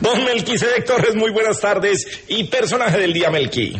Don Melquisedec Torres, muy buenas tardes y personaje del día, Melqui.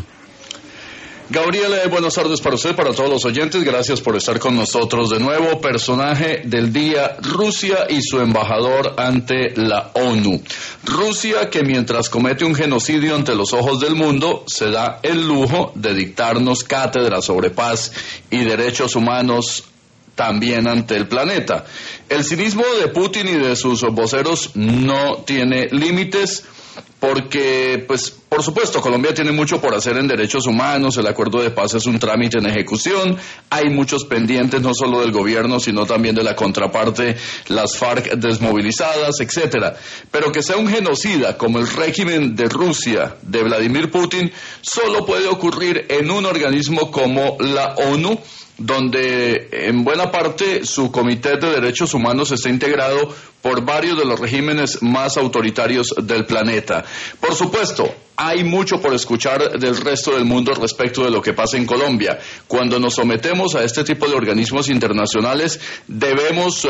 Gabriel, buenas tardes para usted, para todos los oyentes, gracias por estar con nosotros de nuevo. Personaje del día, Rusia y su embajador ante la ONU. Rusia, que mientras comete un genocidio ante los ojos del mundo, se da el lujo de dictarnos cátedra sobre paz y derechos humanos también ante el planeta. El cinismo de Putin y de sus voceros no tiene límites, porque, pues, por supuesto, Colombia tiene mucho por hacer en derechos humanos, el acuerdo de paz es un trámite en ejecución, hay muchos pendientes no solo del gobierno, sino también de la contraparte, las FARC desmovilizadas, etcétera. Pero que sea un genocida como el régimen de Rusia, de Vladimir Putin, solo puede ocurrir en un organismo como la ONU, donde en buena parte su Comité de Derechos Humanos está integrado por varios de los regímenes más autoritarios del planeta. Por supuesto, hay mucho por escuchar del resto del mundo respecto de lo que pasa en Colombia. Cuando nos sometemos a este tipo de organismos internacionales, debemos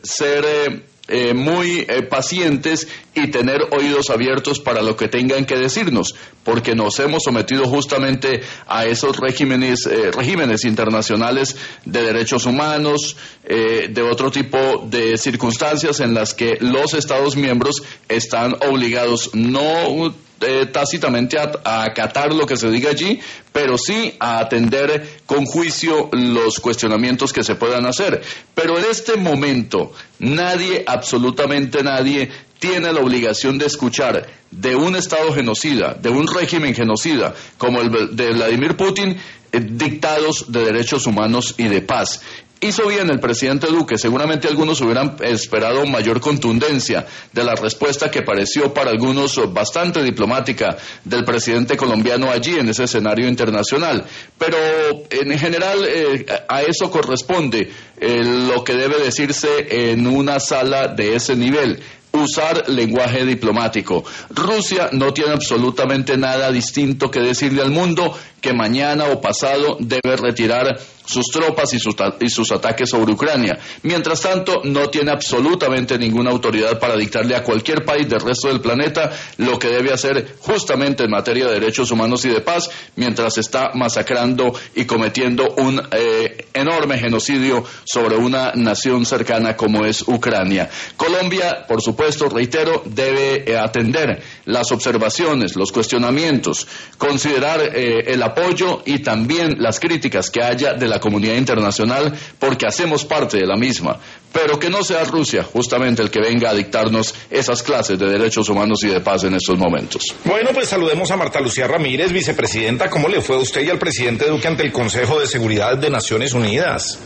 ser muy pacientes y tener oídos abiertos para lo que tengan que decirnos, porque nos hemos sometido justamente a esos regímenes internacionales de derechos humanos, de otro tipo de circunstancias en las que los Estados miembros están obligados no tácitamente a acatar lo que se diga allí, pero sí a atender con juicio los cuestionamientos que se puedan hacer. Pero en este momento, nadie, absolutamente nadie, tiene la obligación de escuchar de un Estado genocida, de un régimen genocida, como el de Vladimir Putin, dictados de derechos humanos y de paz. Hizo bien el presidente Duque, seguramente algunos hubieran esperado mayor contundencia de la respuesta que pareció para algunos bastante diplomática del presidente colombiano allí en ese escenario internacional, pero en general a eso corresponde lo que debe decirse en una sala de ese nivel. Usar lenguaje diplomático. Rusia no tiene absolutamente nada distinto que decirle al mundo que mañana o pasado debe retirar sus tropas y sus ataques sobre Ucrania. Mientras tanto, no tiene absolutamente ninguna autoridad para dictarle a cualquier país del resto del planeta lo que debe hacer justamente en materia de derechos humanos y de paz, mientras está masacrando y cometiendo un enorme genocidio sobre una nación cercana como es Ucrania. Colombia, por supuesto, reitero, debe atender las observaciones, los cuestionamientos, considerar el apoyo y también las críticas que haya de la comunidad internacional, porque hacemos parte de la misma, pero que no sea Rusia justamente el que venga a dictarnos esas clases de derechos humanos y de paz en estos momentos. Bueno, pues saludemos a Marta Lucía Ramírez, vicepresidenta. ¿Cómo le fue a usted y al presidente Duque ante el Consejo de Seguridad de Naciones Unidas?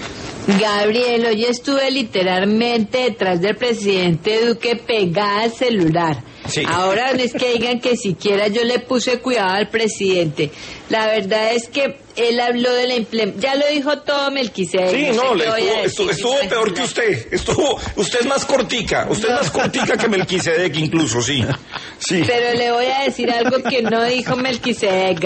Gabriel, hoy estuve literalmente detrás del presidente Duque pegada al celular. Sí. Ahora no es que digan que siquiera yo le puse cuidado al presidente. La verdad es que él habló de la implementación. Ya lo dijo todo Melquisedec. Sí, no, estuvo peor que usted. Usted es más cortica. Usted es más cortica que Melquisedec incluso, sí. Pero le voy a decir algo que no dijo Melquisedec.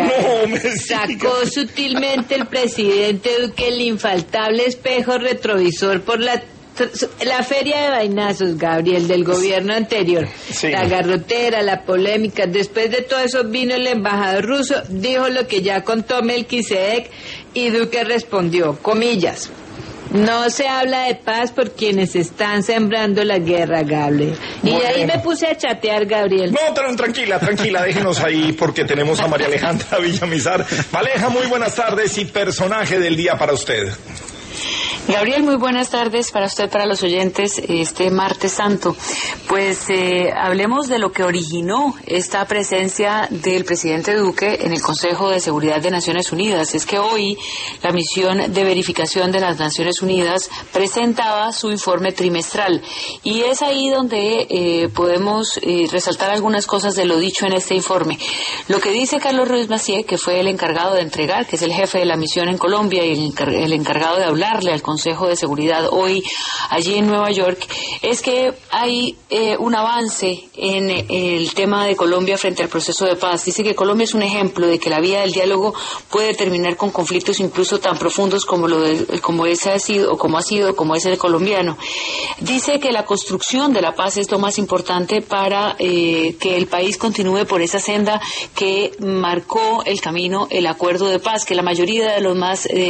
Sacó sutilmente el presidente Duque el infaltable espejo retrovisor por la feria de vainazos, Gabriel, del gobierno anterior. Sí. La garrotera, la polémica. Después de todo eso vino el embajador ruso, dijo lo que ya contó Melquisedec y Duque respondió, comillas: no se habla de paz por quienes están sembrando la guerra, Gabriel. Y bueno, ahí me puse a chatear, Gabriel. No, pero tranquila, déjenos ahí porque tenemos a María Alejandra Villamizar. Maleja, muy buenas tardes y personaje del día para usted. Gabriel, muy buenas tardes para usted, para los oyentes, este martes santo. Pues hablemos de lo que originó esta presencia del presidente Duque en el Consejo de Seguridad de Naciones Unidas. Es que hoy la misión de verificación de las Naciones Unidas presentaba su informe trimestral y es ahí donde podemos resaltar algunas cosas de lo dicho en este informe. Lo que dice Carlos Ruiz Massieu, que fue el encargado de entregar, que es el jefe de la misión en Colombia y el encargado de hablarle al Consejo Consejo de Seguridad hoy allí en Nueva York, es que hay un avance en el tema de Colombia frente al proceso de paz. Dice que Colombia es un ejemplo de que la vía del diálogo puede terminar con conflictos incluso tan profundos como ese ha sido, como es el colombiano. Dice que la construcción de la paz es lo más importante para que el país continúe por esa senda que marcó el camino, el acuerdo de paz, que la mayoría de los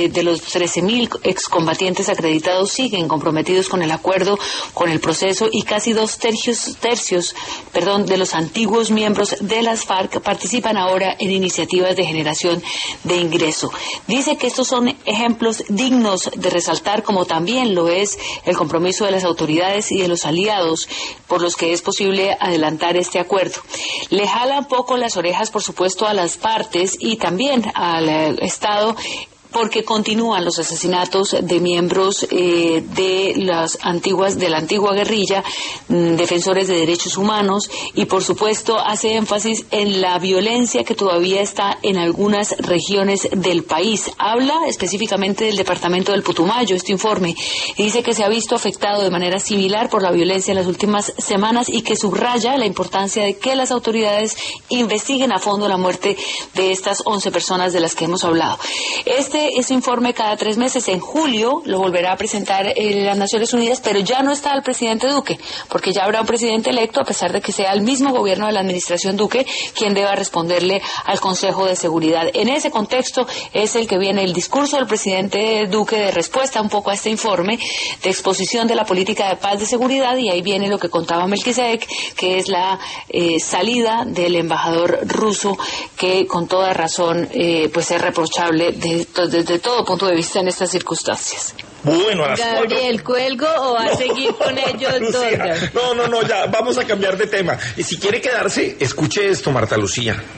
13.000 excombatientes acreditados siguen comprometidos con el acuerdo, con el proceso, y casi 2 tercios de los antiguos miembros de las FARC participan ahora en iniciativas de generación de ingreso. Dice que estos son ejemplos dignos de resaltar, como también lo es el compromiso de las autoridades y de los aliados por los que es posible adelantar este acuerdo. Le jala un poco las orejas, por supuesto, a las partes y también al Estado, porque continúan los asesinatos de miembros de la antigua guerrilla, defensores de derechos humanos, y por supuesto hace énfasis en la violencia que todavía está en algunas regiones del país. Habla específicamente del departamento del Putumayo, este informe, y dice que se ha visto afectado de manera similar por la violencia en las últimas semanas, y que subraya la importancia de que las autoridades investiguen a fondo la muerte de estas 11 personas de las que hemos hablado. Ese informe cada 3 meses, en julio, lo volverá a presentar las Naciones Unidas, pero ya no está el presidente Duque, porque ya habrá un presidente electo, a pesar de que sea el mismo gobierno de la administración Duque quien deba responderle al Consejo de Seguridad. En ese contexto es el que viene el discurso del presidente Duque de respuesta un poco a este informe, de exposición de la política de paz de seguridad, y ahí viene lo que contaba Melquisedec, que es la salida del embajador ruso, que con toda razón pues es reprochable desde todo punto de vista en estas circunstancias. Bueno, Gabriel, ¿cuelgo o va a seguir con ellos dos? No, ya, vamos a cambiar de tema. Y si quiere quedarse, escuche esto, Marta Lucía.